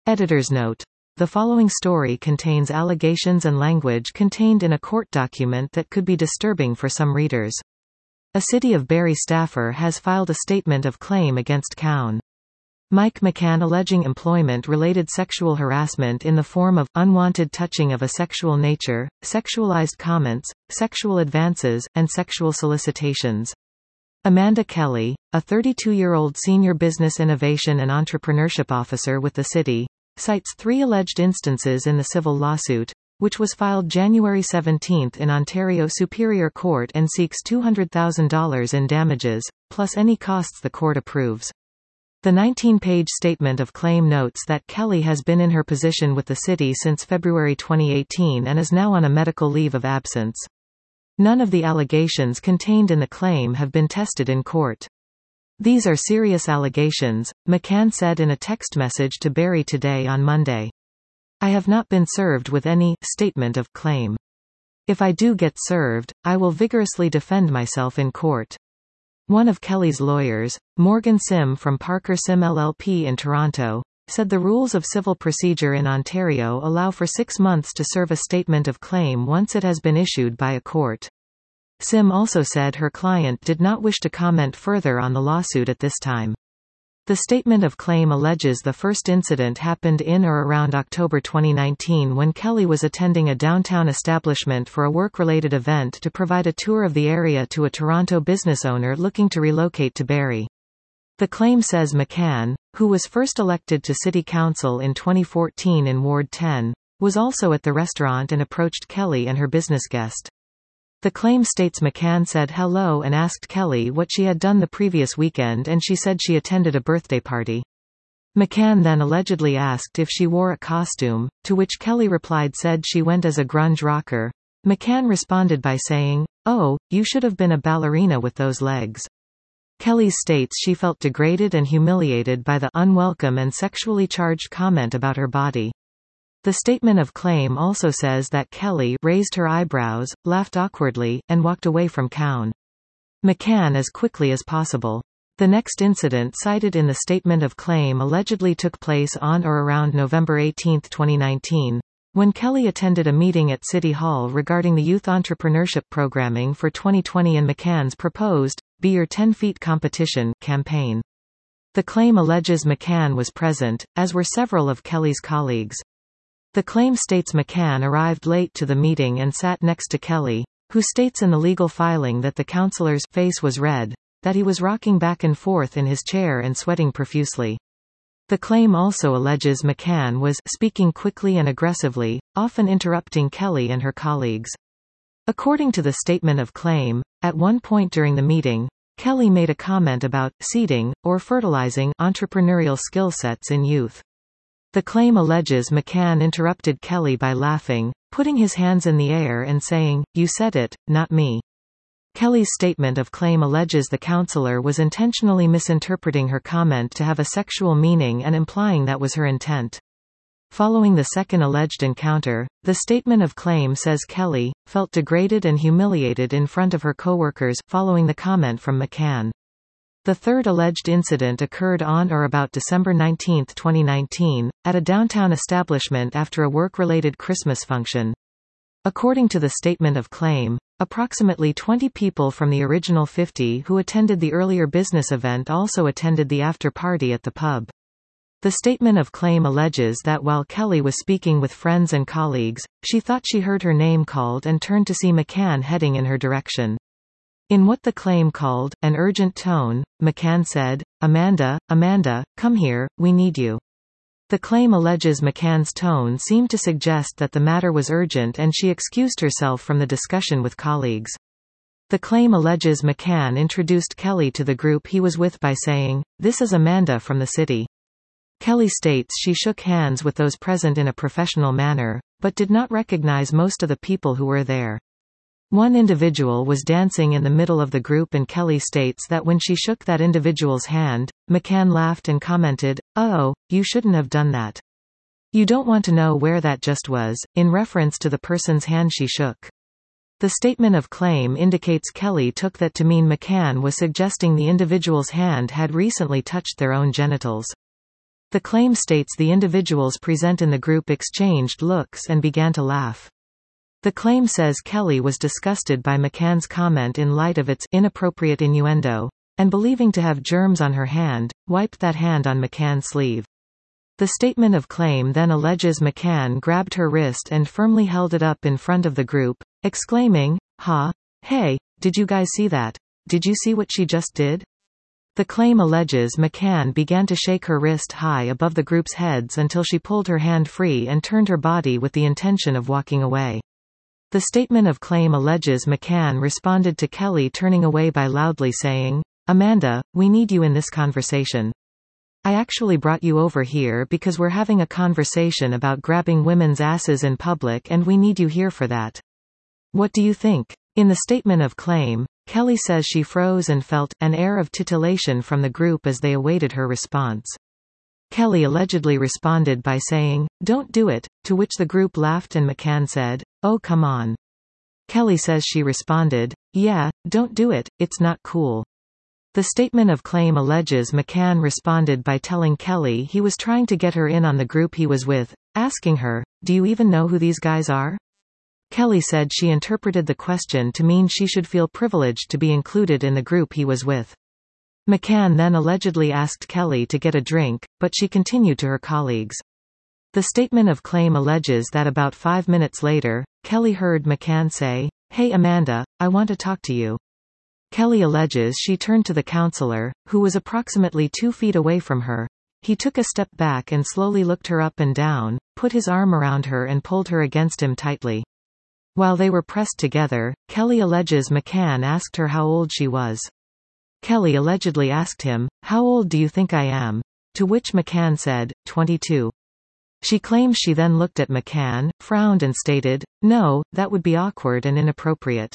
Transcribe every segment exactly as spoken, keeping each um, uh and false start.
Editor's note. The following story contains allegations and language contained in a court document that could be disturbing for some readers. A City of Barrie staffer has filed a statement of claim against Cowan. Mike McCann alleging employment-related sexual harassment in the form of unwanted touching of a sexual nature, sexualized comments, sexual advances, and sexual solicitations. Amanda Kelly, a thirty-two-year-old senior business innovation and entrepreneurship officer with the city, cites three alleged instances in the civil lawsuit, which was filed January seventeenth in Ontario Superior Court and seeks two hundred thousand dollars in damages, plus any costs the court approves. The nineteen-page statement of claim notes that Kelly has been in her position with the city since February twenty eighteen and is now on a medical leave of absence. None of the allegations contained in the claim have been tested in court. These are serious allegations, McCann said in a text message to Barrie Today on Monday. I have not been served with any statement of claim. If I do get served, I will vigorously defend myself in court. One of Kelly's lawyers, Morgan Sim from Parker Sim L L P in Toronto, said the rules of civil procedure in Ontario allow for six months to serve a statement of claim once it has been issued by a court. Sim also said her client did not wish to comment further on the lawsuit at this time. The statement of claim alleges the first incident happened in or around October twenty nineteen when Kelly was attending a downtown establishment for a work-related event to provide a tour of the area to a Toronto business owner looking to relocate to Barrie. The claim says McCann, who was first elected to City Council in twenty fourteen in Ward ten, was also at the restaurant and approached Kelly and her business guest. The claim states McCann said hello and asked Kelly what she had done the previous weekend, and she said she attended a birthday party. McCann then allegedly asked if she wore a costume, to which Kelly replied said she went as a grunge rocker. McCann responded by saying, "Oh, you should have been a ballerina with those legs." Kelly states she felt degraded and humiliated by the unwelcome and sexually charged comment about her body. The statement of claim also says that Kelly raised her eyebrows, laughed awkwardly, and walked away from Cowan. McCann as quickly as possible. The next incident cited in the statement of claim allegedly took place on or around November eighteenth twenty nineteen, when Kelly attended a meeting at City Hall regarding the youth entrepreneurship programming for twenty twenty and McCann's proposed Be Your ten feet competition campaign. The claim alleges McCann was present, as were several of Kelly's colleagues. The claim states McCann arrived late to the meeting and sat next to Kelly, who states in the legal filing that the counselor's face was red, that he was rocking back and forth in his chair and sweating profusely. The claim also alleges McCann was speaking quickly and aggressively, often interrupting Kelly and her colleagues. According to the statement of claim, at one point during the meeting, Kelly made a comment about seeding, or fertilizing, entrepreneurial skill sets in youth. The claim alleges McCann interrupted Kelly by laughing, putting his hands in the air and saying, "You said it, not me." Kelly's statement of claim alleges the counselor was intentionally misinterpreting her comment to have a sexual meaning and implying that was her intent. Following the second alleged encounter, the statement of claim says Kelly felt degraded and humiliated in front of her coworkers following the comment from McCann. The third alleged incident occurred on or about December nineteenth twenty nineteen, at a downtown establishment after a work-related Christmas function. According to the statement of claim, approximately twenty people from the original fifty who attended the earlier business event also attended the after-party at the pub. The statement of claim alleges that while Kelly was speaking with friends and colleagues, she thought she heard her name called and turned to see McCann heading in her direction. In what the claim called an urgent tone, McCann said, "Amanda, Amanda, come here, we need you." The claim alleges McCann's tone seemed to suggest that the matter was urgent and she excused herself from the discussion with colleagues. The claim alleges McCann introduced Kelly to the group he was with by saying, "This is Amanda from the city." Kelly states she shook hands with those present in a professional manner, but did not recognize most of the people who were there. One individual was dancing in the middle of the group and Kelly states that when she shook that individual's hand, McCann laughed and commented, "Oh, you shouldn't have done that. You don't want to know where that just was," in reference to the person's hand she shook. The statement of claim indicates Kelly took that to mean McCann was suggesting the individual's hand had recently touched their own genitals. The claim states the individuals present in the group exchanged looks and began to laugh. The claim says Kelly was disgusted by McCann's comment in light of its inappropriate innuendo, and believing to have germs on her hand, wiped that hand on McCann's sleeve. The statement of claim then alleges McCann grabbed her wrist and firmly held it up in front of the group, exclaiming, "Ha! Hey, did you guys see that? Did you see what she just did?" The claim alleges McCann began to shake her wrist high above the group's heads until she pulled her hand free and turned her body with the intention of walking away. The statement of claim alleges McCann responded to Kelly turning away by loudly saying, "Amanda, we need you in this conversation. I actually brought you over here because we're having a conversation about grabbing women's asses in public and we need you here for that. What do you think?" In the statement of claim, Kelly says she froze and felt an air of titillation from the group as they awaited her response. Kelly allegedly responded by saying, "Don't do it," to which the group laughed and McCann said, "Oh come on." Kelly says she responded, "Yeah, don't do it, it's not cool." The statement of claim alleges McCann responded by telling Kelly he was trying to get her in on the group he was with, asking her, "Do you even know who these guys are?" Kelly said she interpreted the question to mean she should feel privileged to be included in the group he was with. McCann then allegedly asked Kelly to get a drink, but she continued to her colleagues. The statement of claim alleges that about five minutes later, Kelly heard McCann say, "Hey Amanda, I want to talk to you." Kelly alleges she turned to the counselor, who was approximately two feet away from her. He took a step back and slowly looked her up and down, put his arm around her and pulled her against him tightly. While they were pressed together, Kelly alleges McCann asked her how old she was. Kelly allegedly asked him, "How old do you think I am?" To which McCann said, twenty-two. She claims she then looked at McCann, frowned and stated, "No, that would be awkward and inappropriate."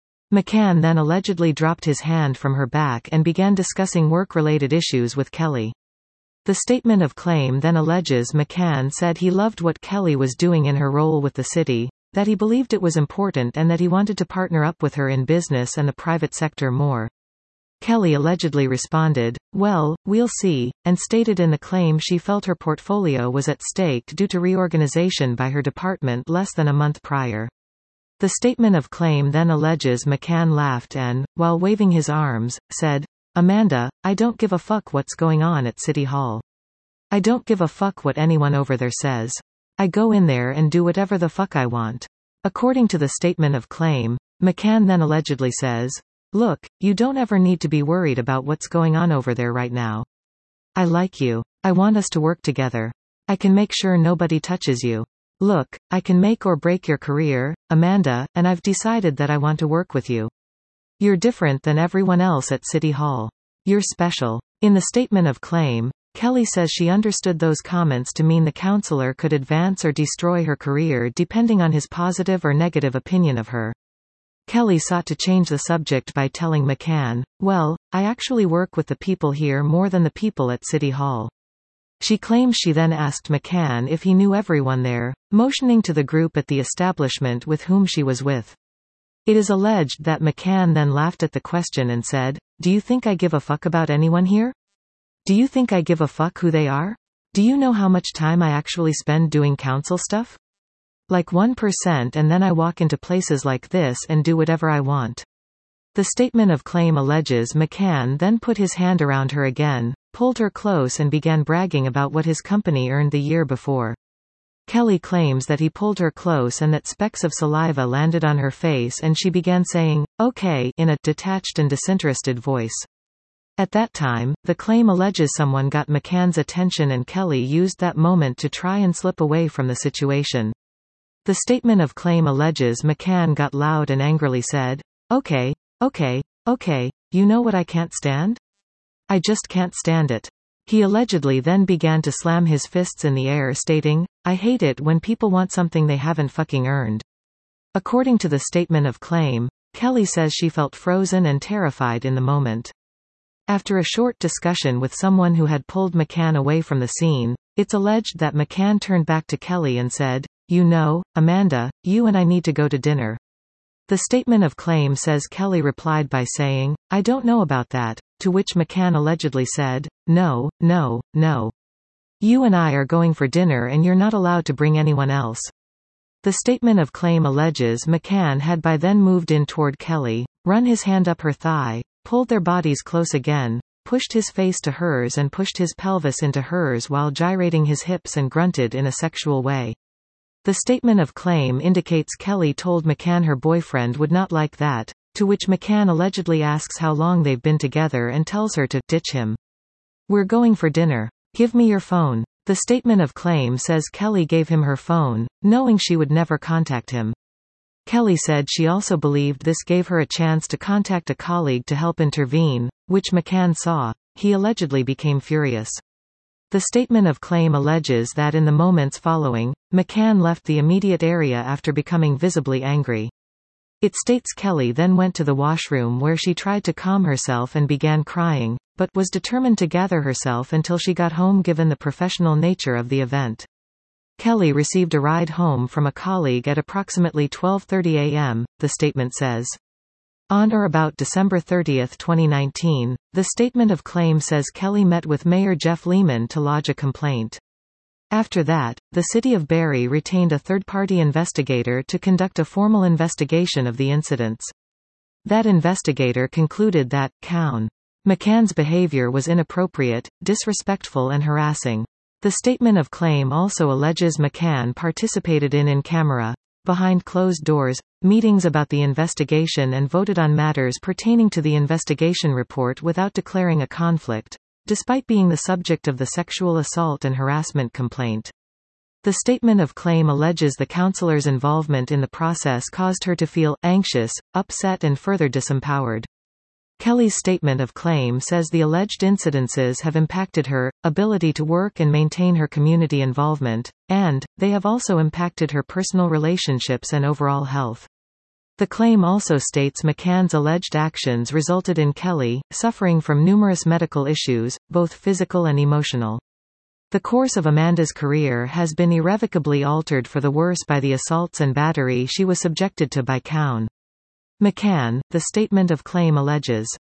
McCann then allegedly dropped his hand from her back and began discussing work-related issues with Kelly. The statement of claim then alleges McCann said he loved what Kelly was doing in her role with the city, that he believed it was important and that he wanted to partner up with her in business and the private sector more. Kelly allegedly responded, "Well, we'll see," and stated in the claim she felt her portfolio was at stake due to reorganization by her department less than a month prior. The statement of claim then alleges McCann laughed and, while waving his arms, said, "Amanda, I don't give a fuck what's going on at City Hall. I don't give a fuck what anyone over there says. I go in there and do whatever the fuck I want." According to the statement of claim, McCann then allegedly says, "Look, you don't ever need to be worried about what's going on over there right now. I like you. I want us to work together. I can make sure nobody touches you. Look, I can make or break your career, Amanda, and I've decided that I want to work with you. You're different than everyone else at City Hall. You're special." In the statement of claim, Kelly says she understood those comments to mean the counselor could advance or destroy her career depending on his positive or negative opinion of her. Kelly sought to change the subject by telling McCann, "Well, I actually work with the people here more than the people at City Hall." She claims she then asked McCann if he knew everyone there, motioning to the group at the establishment with whom she was with. It is alleged that McCann then laughed at the question and said, "Do you think I give a fuck about anyone here? Do you think I give a fuck who they are? Do you know how much time I actually spend doing council stuff? Like one percent, and then I walk into places like this and do whatever I want." The statement of claim alleges McCann then put his hand around her again, pulled her close and began bragging about what his company earned the year before. Kelly claims that he pulled her close and that specks of saliva landed on her face and she began saying, "Okay," in a detached and disinterested voice. At that time, the claim alleges someone got McCann's attention and Kelly used that moment to try and slip away from the situation. The statement of claim alleges McCann got loud and angrily said, "Okay, okay, okay, you know what I can't stand? I just can't stand it." He allegedly then began to slam his fists in the air stating, "I hate it when people want something they haven't fucking earned." According to the statement of claim, Kelly says she felt frozen and terrified in the moment. After a short discussion with someone who had pulled McCann away from the scene, it's alleged that McCann turned back to Kelly and said, "You know, Amanda, you and I need to go to dinner." The statement of claim says Kelly replied by saying, "I don't know about that," to which McCann allegedly said, "No, no, no. "You and I are going for dinner and you're not allowed to bring anyone else." The statement of claim alleges McCann had by then moved in toward Kelly, run his hand up her thigh, pulled their bodies close again, pushed his face to hers and pushed his pelvis into hers while gyrating his hips and grunted in a sexual way. The statement of claim indicates Kelly told McCann her boyfriend would not like that, to which McCann allegedly asks how long they've been together and tells her to ditch him. "We're going for dinner. Give me your phone." The statement of claim says Kelly gave him her phone, knowing she would never contact him. Kelly said she also believed this gave her a chance to contact a colleague to help intervene, which McCann saw. He allegedly became furious. The statement of claim alleges that in the moments following, McCann left the immediate area after becoming visibly angry. It states Kelly then went to the washroom where she tried to calm herself and began crying, but was determined to gather herself until she got home given the professional nature of the event. Kelly received a ride home from a colleague at approximately twelve thirty a m, the statement says. On or about December thirtieth twenty nineteen, the statement of claim says Kelly met with Mayor Jeff Lehman to lodge a complaint. After that, the city of Barrie retained a third-party investigator to conduct a formal investigation of the incidents. That investigator concluded that, Count McCann's behavior was inappropriate, disrespectful and harassing. The statement of claim also alleges McCann participated in in-camera, behind closed doors, meetings about the investigation and voted on matters pertaining to the investigation report without declaring a conflict, despite being the subject of the sexual assault and harassment complaint. The statement of claim alleges the counselor's involvement in the process caused her to feel anxious, upset and further disempowered. Kelly's statement of claim says the alleged incidences have impacted her ability to work and maintain her community involvement, and they have also impacted her personal relationships and overall health. The claim also states McCann's alleged actions resulted in Kelly suffering from numerous medical issues, both physical and emotional. The course of Amanda's career has been irrevocably altered for the worse by the assaults and battery she was subjected to by Count McCann, the statement of claim alleges.